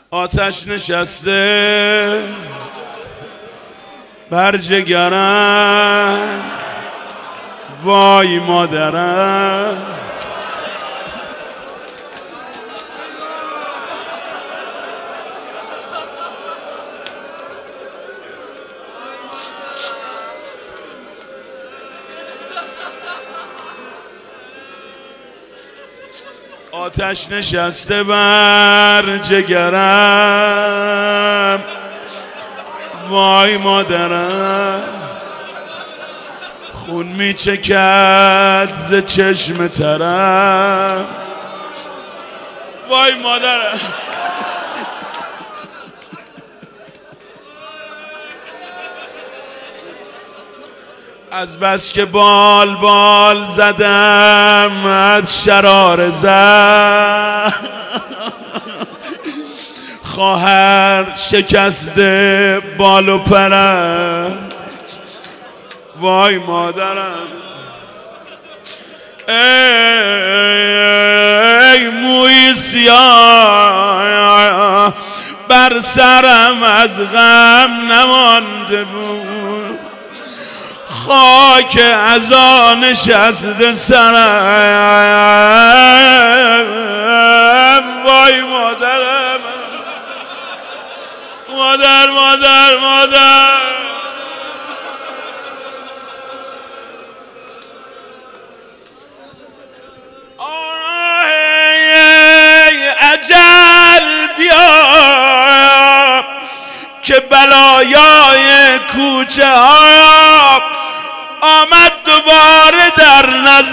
آتش نشسته بر جگرم، وای مادرم. آتش نشسته بر جگرم، وای مادرم. خون میچکد ز چشم ترم، وای مادرم. از بس که بال بال زدم از شرار زد، خواهر شکسته بال و پرم، وای مادرم. ای موی سیاه بر سرم از غم نمانده بود، خاک از آن نشسته سرم، وای مادرم. مادر مادر مادر. اجل بیا که بلایای کوچه ها آمد دوباره در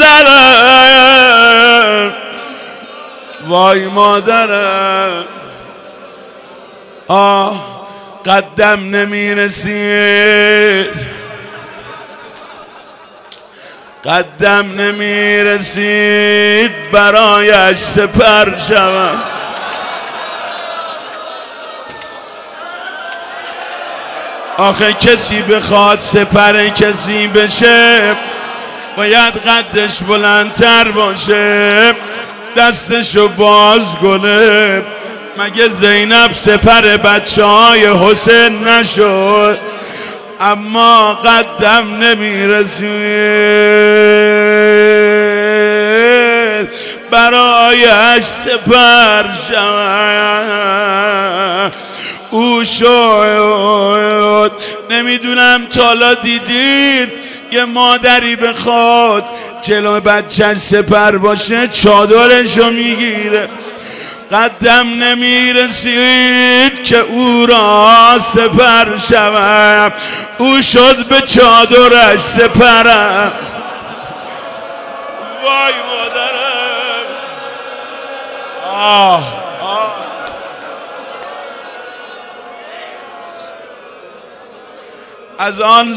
نظرم، وای مادرم. قدم نمیرسید، قدم نمیرسید برایش سپر شوم. آخه کسی بخواد سپر کسی بشه باید قدش بلندتر باشه، دستشو باز کنه. مگه زینب سپر بچه های حسین نشد؟ اما قدم نمیرسید برایش سپر شوم. او شد. نمیدونم تالا دیدید یه مادری بخواد جلو بچه‌ش سپر باشه چادرشو میگیره، قدم نمیرسید که او را سپر شوم. او شد به چادرش سپرم، وای مادرم. از آن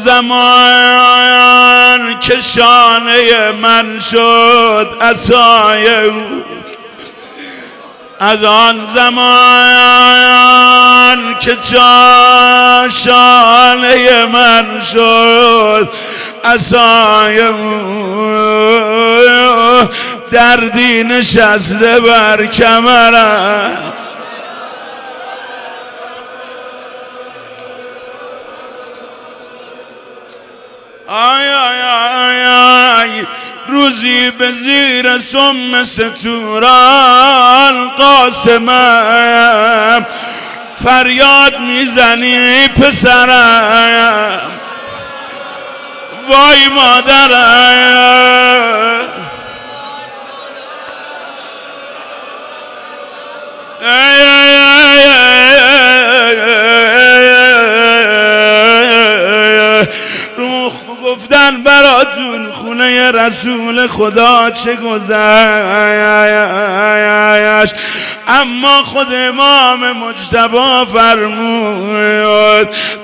زمان که شانه من شد عصای او، از آن زمان که شانه من شد عصای او، دردی نشسته بر کمرم. آی آی آی آی روزی به زیر سم ستوران قاسمم، فریاد میزنی پسرم، وای مادرم. گفتن براتون خونه رسول خدا چه گذشت، اما خود امام مجتبی فرمود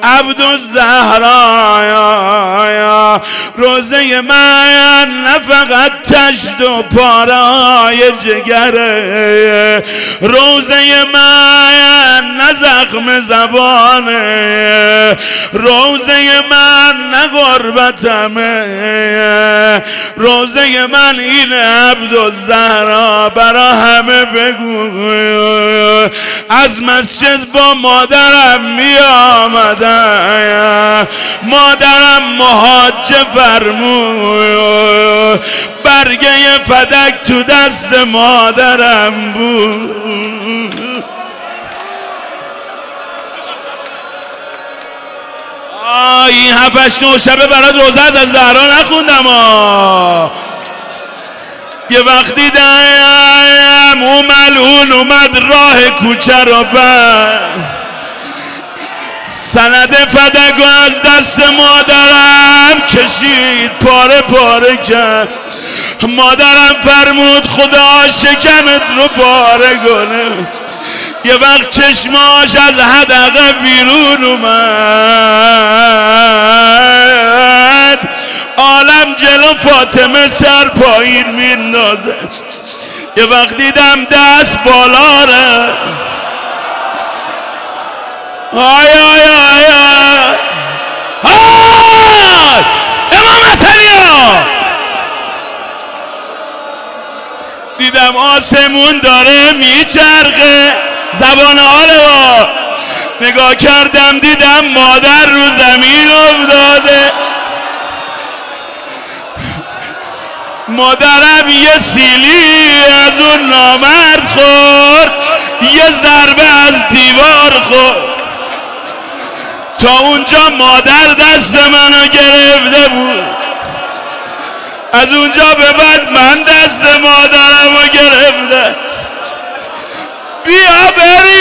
عبدالزهرا روزه من نه فقط تشت و پارای جگره، روزه من نه زخم زبانه، روزه من نه غربتمه، روزه من این عبدالزهرا برا همه بگو. از مسجد با مادرم می آمدم، مادرم مهاجه فرمود، برگه فدک تو دست مادرم بود. این 7-8-9 شبه برات روزه از زهرا نخوندم. یه وقتی دیم اون ملعون اومد راه کوچه رو بند، سند فدک از دست مادرم کشید، پاره پاره کرد. مادرم فرمود خدا شکمت رو پاره کنه. یه وقت چشماش از حدقه بیرون اومد، عالم جلو فاطمه سر پایین میندازه. یه وقت دیدم دست بالا ره، آی آی آی آی امام حسنی ها، دیدم آسمون داره میچرخه، زبان حاله با نگاه کردم دیدم مادر رو زمین افتاده. مادرم یه سیلی از اون نامرد خورد، یه ضربه از دیوار خورد. تا اونجا مادر دست منو گرفته بود، از اونجا به بعد من دست مادرمو گرفته. بیا بریم.